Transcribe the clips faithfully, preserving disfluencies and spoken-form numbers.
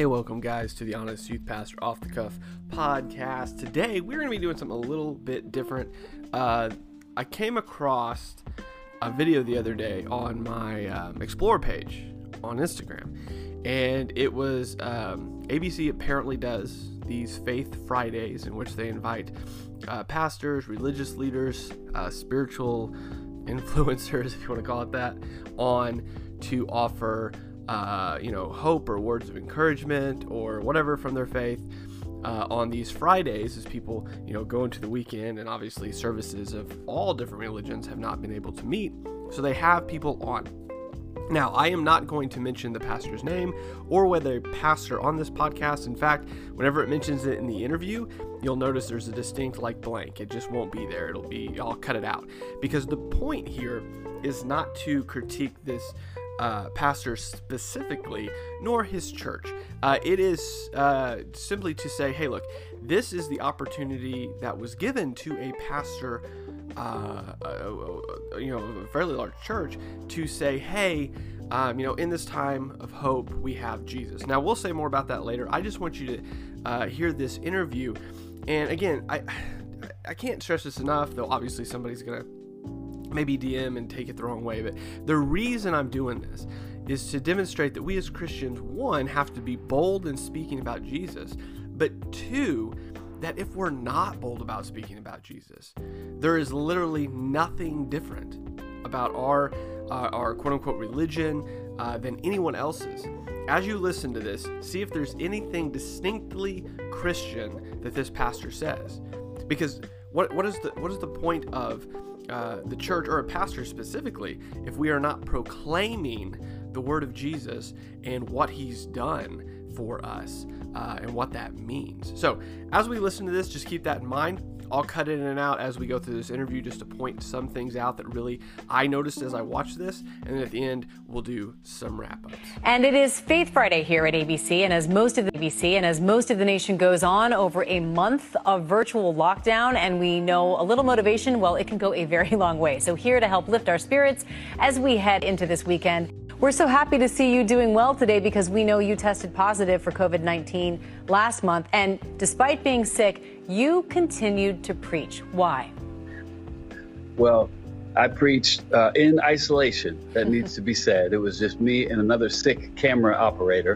Hey, welcome guys to the Honest Youth Pastor Off the Cuff podcast. Today we're going to be doing something a little bit different. Uh, I came across a video the other day on my um, Explore page on Instagram, and it was um, A B C apparently does these Faith Fridays in which they invite uh, pastors, religious leaders, uh, spiritual influencers, if you want to call it that, on to offer Uh, you know, hope or words of encouragement or whatever from their faith uh, on these Fridays as people, you know, go into the weekend, and obviously services of all different religions have not been able to meet. So they have people on. Now, I am not going to mention the pastor's name or whether a pastor on this podcast. In fact, whenever it mentions it in the interview, you'll notice there's a distinct like blank. It just won't be there. It'll be, I'll cut it out, because the point here is not to critique this Uh, pastor specifically, nor his church. Uh, it is uh, simply to say, hey, look, this is the opportunity that was given to a pastor, uh, uh, you know, a fairly large church, to say, hey, um, you know, in this time of hope, we have Jesus. Now, we'll say more about that later. I just want you to uh, hear this interview. And again, I, I can't stress this enough, though obviously somebody's going to maybe D M and take it the wrong way, but the reason I'm doing this is to demonstrate that we as Christians, one, have to be bold in speaking about Jesus, but two, that if we're not bold about speaking about Jesus, there is literally nothing different about our uh, our quote-unquote religion uh, than anyone else's. As you listen to this, see if there's anything distinctly Christian that this pastor says, because what what is the what is the point of Uh, the church or a pastor specifically if we are not proclaiming the word of Jesus and what he's done for us uh, and what that means? So as we listen to this, just keep that in mind. I'll cut in and out as we go through this interview just to point some things out that really I noticed as I watched this, and then at the end we'll do some wrap-ups. And it is Faith Friday here at A B C, and as most of the A B C and as most of the nation goes on over a month of virtual lockdown, and we know a little motivation, well, it can go a very long way. So here to help lift our spirits as we head into this weekend, we're so happy to see you doing well today, because we know you tested positive for COVID nineteen last month, and despite being sick, you continued to preach. Why? Well, I preached uh, in isolation. That needs to be said. It was just me and another sick camera operator.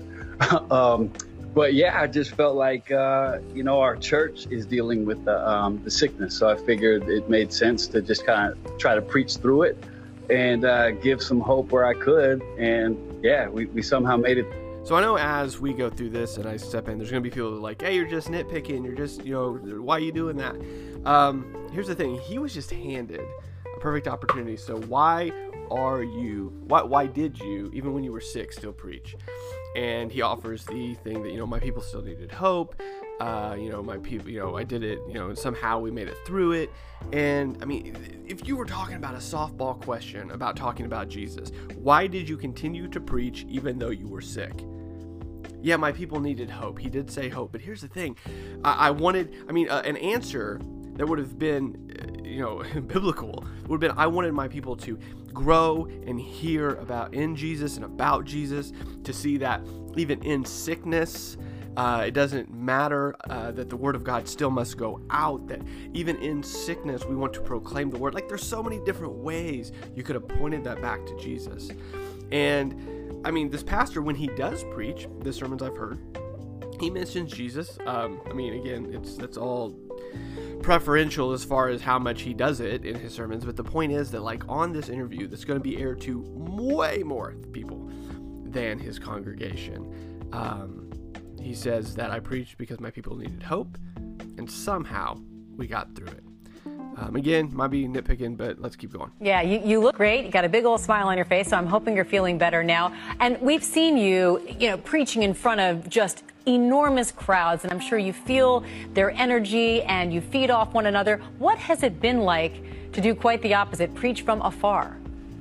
um, but yeah, I just felt like, uh, you know, our church is dealing with the, um, the sickness. So I figured it made sense to just kind of try to preach through it and uh, give some hope where I could. And yeah, we, we somehow made it. So I know as we go through this and I step in, there's going to be people that are like, hey, you're just nitpicking. You're just, you know, why are you doing that? Um, here's the thing. He was just handed a perfect opportunity. So why are you, why, why did you, even when you were sick, still preach? And he offers the thing that, you know, my people still needed hope. Uh, you know, my people, you know, I did it, you know, and somehow we made it through it. And I mean, if you were talking about a softball question about talking about Jesus, why did you continue to preach even though you were sick? Yeah, my people needed hope. He did say hope, but here's the thing. I, I wanted, I mean, uh, an answer that would have been, uh, you know, biblical would have been, I wanted my people to grow and hear about in Jesus and about Jesus, to see that even in sickness, Uh, it doesn't matter, uh, that the word of God still must go out, that even in sickness, we want to proclaim the word. Like, there's so many different ways you could have pointed that back to Jesus. And I mean, this pastor, when he does preach, the sermons I've heard, he mentions Jesus. Um, I mean, again, it's, that's all preferential as far as how much he does it in his sermons. But the point is that, like, on this interview, that's going to be aired to way more people than his congregation. Um, He says that I preached because my people needed hope, and somehow we got through it. Um, again, might be nitpicking, but let's keep going. Yeah, you, you look great. You got a big old smile on your face, so I'm hoping you're feeling better now. And we've seen you, you know, preaching in front of just enormous crowds, and I'm sure you feel their energy and you feed off one another. What has it been like to do quite the opposite, preach from afar?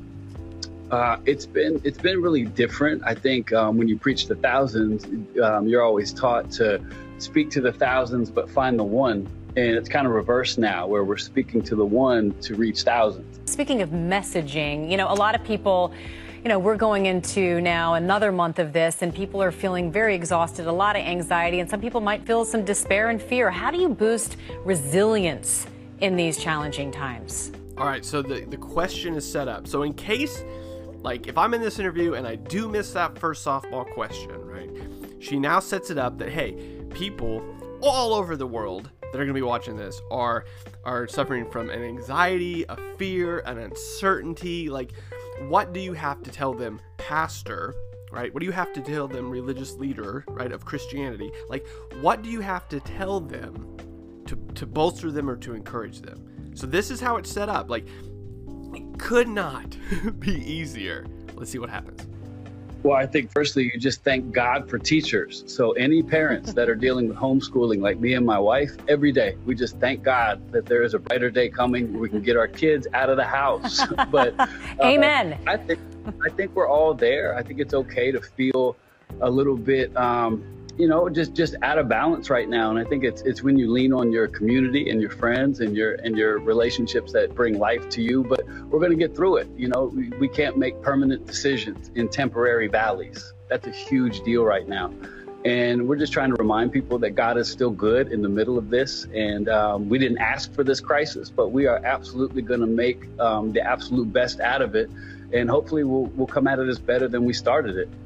Uh, it's been it's been really different. I think um, when you preach to thousands, um, you're always taught to speak to the thousands, but find the one. And it's kind of reversed now, where we're speaking to the one to reach thousands. Speaking of messaging, you know, a lot of people, you know, we're going into now another month of this, and people are feeling very exhausted, a lot of anxiety, and some people might feel some despair and fear. How do you boost resilience in these challenging times? All right, so the, the question is set up. So in case, like, if I'm in this interview and I do miss that first softball question, right, she now sets it up that, hey, people all over the world that are going to be watching this are are suffering from an anxiety, a fear, an uncertainty. Like, what do you have to tell them, pastor, right? What do you have to tell them, religious leader, right, of Christianity? Like, what do you have to tell them to, to bolster them or to encourage them? So this is how it's set up. Like, it could not be easier. Let's see what happens. Well, I think firstly, you just thank God for teachers. So any parents that are dealing with homeschooling, like me and my wife, every day, we just thank God that there is a brighter day coming where we can get our kids out of the house. But uh, Amen. I think I think we're all there. I think it's okay to feel a little bit, um, you know, just just out of balance right now. And I think it's it's when you lean on your community and your friends and your and your relationships that bring life to you. But we're going to get through it. You know, we, we can't make permanent decisions in temporary valleys. That's a huge deal right now. And we're just trying to remind people that God is still good in the middle of this. And um, we didn't ask for this crisis, but we are absolutely going to make um, the absolute best out of it. And hopefully we'll we'll come out of this better than we started it.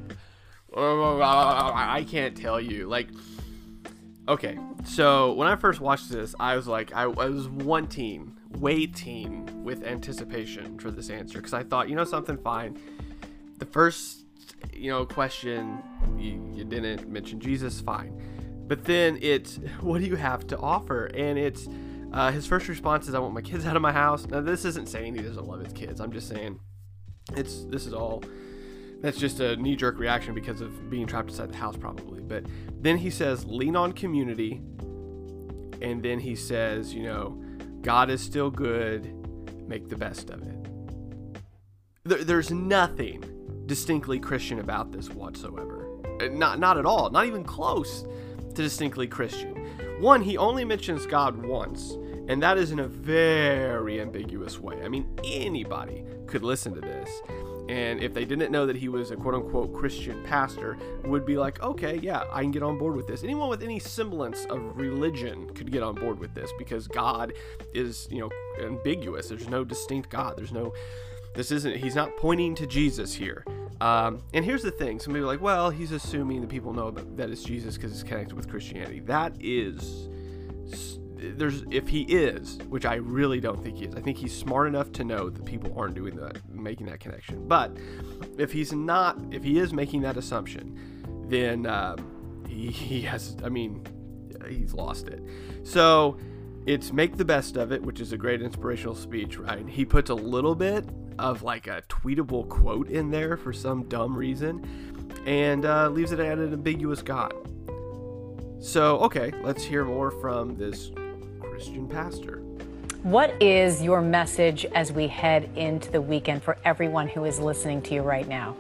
I can't tell you. Like, okay, so when I first watched this, I was like, I, I was wanting, waiting with anticipation for this answer, because I thought, you know something, fine. The first, you know, question, you, you didn't mention Jesus, fine. But then it's, what do you have to offer? And it's, uh, his first response is, I want my kids out of my house. Now, this isn't saying he doesn't love his kids. I'm just saying, it's, this is all... That's just a knee-jerk reaction because of being trapped inside the house, probably. But then he says, lean on community. And then he says, you know, God is still good. Make the best of it. There, there's nothing distinctly Christian about this whatsoever. Not, not at all. Not even close to distinctly Christian. One, he only mentions God once. And that is in a very ambiguous way. I mean, anybody could listen to this. And if they didn't know that he was a quote-unquote Christian pastor, would be like, okay, yeah, I can get on board with this. Anyone with any semblance of religion could get on board with this, because God is, you know, ambiguous. There's no distinct God. There's no, this isn't, he's not pointing to Jesus here. Um, and here's the thing. Somebody like, well, he's assuming that people know about, that it's Jesus because it's connected with Christianity. That is... There's if he is, which I really don't think he is. I think he's smart enough to know that people aren't doing that, making that connection. But if he's not, if he is making that assumption, then um, he, he has. I mean, he's lost it. So it's make the best of it, which is a great inspirational speech, right? He puts a little bit of like a tweetable quote in there for some dumb reason, and uh, leaves it at an ambiguous God. So okay, let's hear more from this Christian pastor. What is your message as we head into the weekend for everyone who is listening to you right now?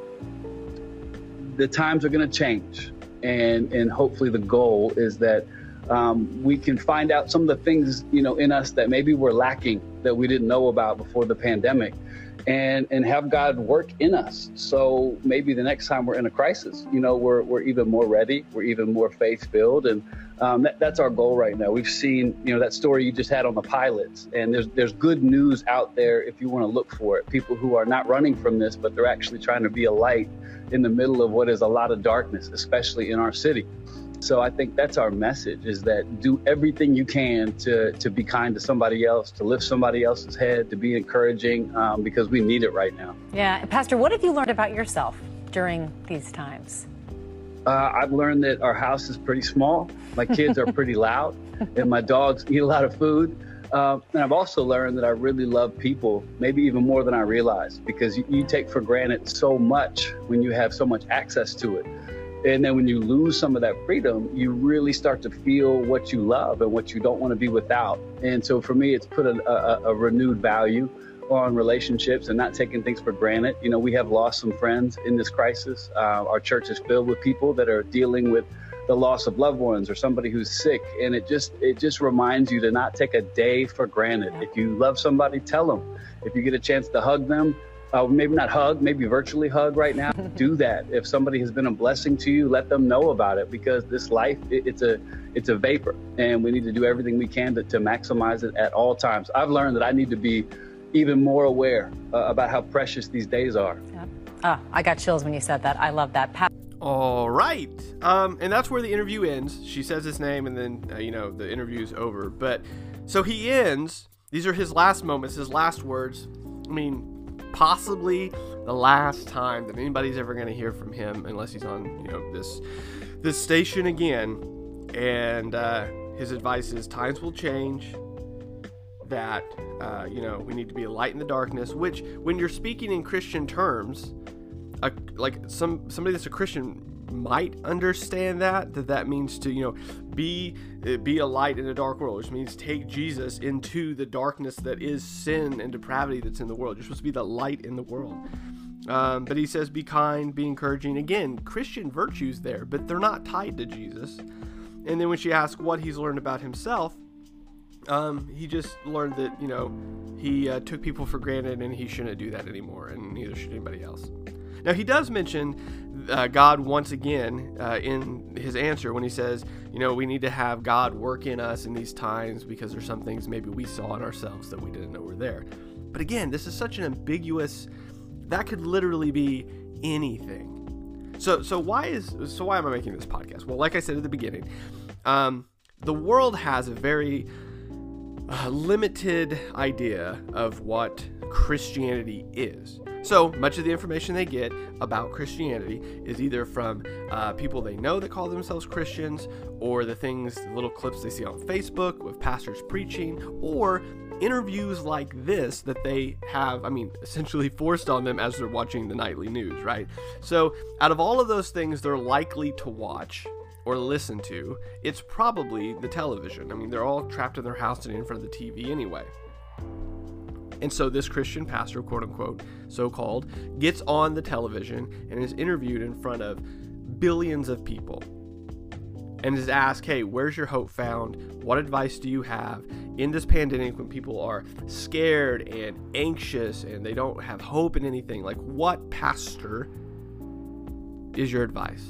The times are going to change, and and hopefully the goal is that um, we can find out some of the things, you know, in us that maybe we're lacking, that we didn't know about before the pandemic, and and have God work in us. So maybe the next time we're in a crisis, you know, we're we're even more ready, we're even more faith-filled, and um, that, that's our goal right now. We've seen, you know, that story you just had on the pilots, and there's there's good news out there if you want to look for it. People who are not running from this, but they're actually trying to be a light in the middle of what is a lot of darkness, especially in our city. So I think that's our message, is that do everything you can to to be kind to somebody else, to lift somebody else's head, to be encouraging, um, because we need it right now. Yeah. Pastor, what have you learned about yourself during these times? Uh, I've learned that our house is pretty small. My kids are pretty loud, and my dogs eat a lot of food. Uh, and I've also learned that I really love people, maybe even more than I realized, because you, you take for granted so much when you have so much access to it. And then when you lose some of that freedom, you really start to feel what you love and what you don't want to be without. And so for me, it's put a, a, a renewed value on relationships and not taking things for granted. You know, we have lost some friends in this crisis. Uh, our church is filled with people that are dealing with the loss of loved ones or somebody who's sick. And it just it just reminds you to not take a day for granted. If you love somebody, tell them. If you get a chance to hug them, uh, maybe not hug, maybe virtually hug right now. Do that. If somebody has been a blessing to you, let them know about it, because this life, it, it's a it's a vapor, and we need to do everything we can to, to maximize it at all times. I've learned that I need to be even more aware uh, about how precious these days are. Yep. Oh, I got chills when you said that. I love that. Pa- All right. Um, and that's where the interview ends. She says his name, and then, uh, you know, the interview's over. But so he ends. These are his last moments, his last words. I mean, possibly the last time that anybody's ever going to hear from him, unless he's on, you know, this this station again. And uh, his advice is times will change, that, uh, you know, we need to be a light in the darkness, which when you're speaking in Christian terms, a, like some somebody that's a Christian might understand that, that that means to, you know, be be a light in a dark world, which means take Jesus into the darkness that is sin and depravity that's in the world. You're supposed to be the light in the world. Um, but he says, be kind, be encouraging. Again, Christian virtues there, but they're not tied to Jesus. And then when she asked what he's learned about himself, um, he just learned that, you know, he uh, took people for granted, and he shouldn't do that anymore, and neither should anybody else. Now, he does mention uh, God once again uh, in his answer when he says, you know, we need to have God work in us in these times because there's some things maybe we saw in ourselves that we didn't know were there. But again, this is such an ambiguous, that could literally be anything. So, so why is, so why am I making this podcast? Well, like I said at the beginning, um, the world has a very uh, limited idea of what Christianity is. So much of the information they get about Christianity is either from uh, people they know that call themselves Christians, or the things, the little clips they see on Facebook with pastors preaching, or interviews like this that they have, I mean, essentially forced on them as they're watching the nightly news, right? So out of all of those things they're likely to watch or listen to, it's probably the television. I mean, they're all trapped in their house and in front of the T V anyway. And so this Christian pastor, quote unquote, so-called, gets on the television and is interviewed in front of billions of people and is asked, hey, where's your hope found? What advice do you have in this pandemic when people are scared and anxious and they don't have hope in anything? Like, what, pastor, is your advice?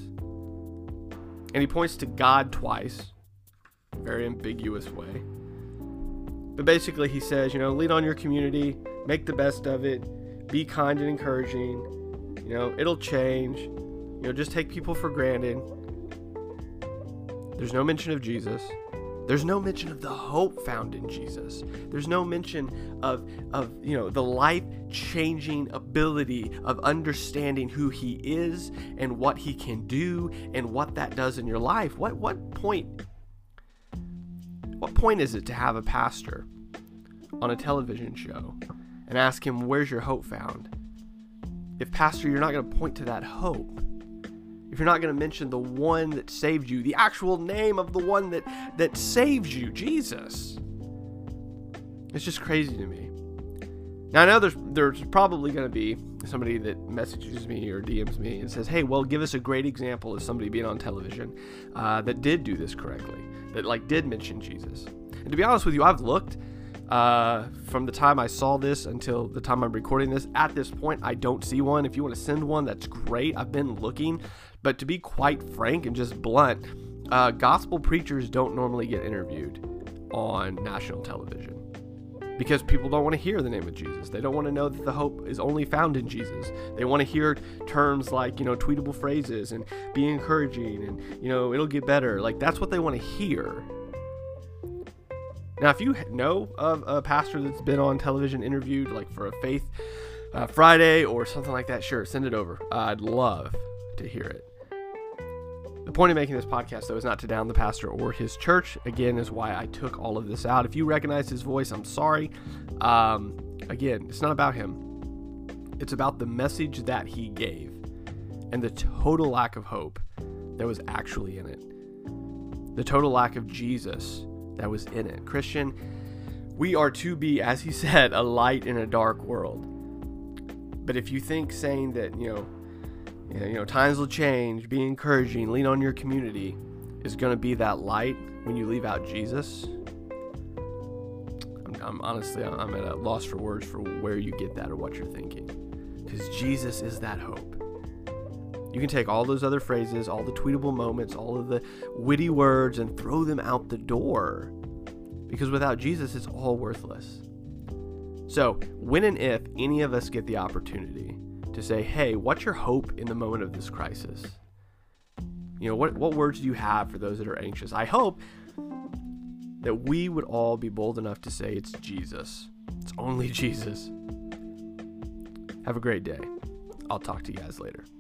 And he points to God twice, very ambiguous way. But basically he says, you know, lean on your community, make the best of it, be kind and encouraging, you know, it'll change, you know, just take people for granted. There's no mention of Jesus. There's no mention of the hope found in Jesus. There's no mention of, of you know, the life-changing ability of understanding who he is and what he can do and what that does in your life. What what point What point is it to have a pastor on a television show and ask him, where's your hope found? If, pastor, you're not going to point to that hope, if you're not going to mention the one that saved you, the actual name of the one that, that saves you, Jesus, it's just crazy to me. Now, I know there's, there's probably going to be somebody that messages me or D Ms me and says, hey, well, give us a great example of somebody being on television uh, that did do this correctly, that like did mention Jesus. And to be honest with you, I've looked uh, from the time I saw this until the time I'm recording this. At this point, I don't see one. If you want to send one, that's great. I've been looking. But to be quite frank and just blunt, uh, gospel preachers don't normally get interviewed on national television because people don't want to hear the name of Jesus. They don't want to know that the hope is only found in Jesus. They want to hear terms like, you know, tweetable phrases and be encouraging and, you know, it'll get better. Like, that's what they want to hear. Now, if you know of a pastor that's been on television interviewed, like for a Faith uh, Friday or something like that, sure, send it over. Uh, I'd love to hear it. The point of making this podcast, though, is not to down the pastor or his church. Again, is why I took all of this out. If you recognize his voice, I'm sorry. Um, again, it's not about him. It's about the message that he gave and the total lack of hope that was actually in it. The total lack of Jesus that was in it. Christian, we are to be, as he said, a light in a dark world. But if you think saying that, you know, you know, times will change, be encouraging, lean on your community is going to be that light when you leave out Jesus, I'm, I'm honestly, I'm at a loss for words for where you get that or what you're thinking. because Jesus is that hope. You can take all those other phrases, all the tweetable moments, all of the witty words, and throw them out the door, because without Jesus, it's all worthless. So when and if any of us get the opportunity to say, hey, what's your hope in the moment of this crisis? You know, what, what words do you have for those that are anxious? I hope that we would all be bold enough to say it's Jesus. It's only Jesus. Have a great day. I'll talk to you guys later.